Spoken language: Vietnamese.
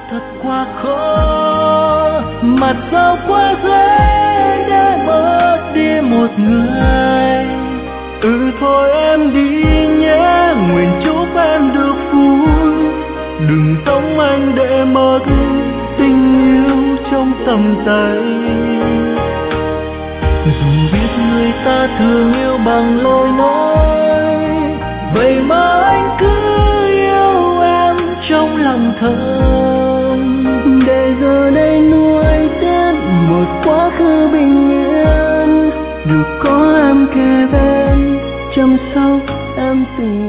thật quá khó, mà sao quá dễ để mất đi một người. Thôi em đi nhé, nguyện chúc em được vui, đừng tống anh để mất tình yêu trong tầm tay. Dù biết người ta thường yêu bằng lời nói, vậy mà anh cứ yêu em trong lòng thầm, để giờ đây nuối tiếc một quá khứ bình yên. Được có em kề bên chăm sóc em từng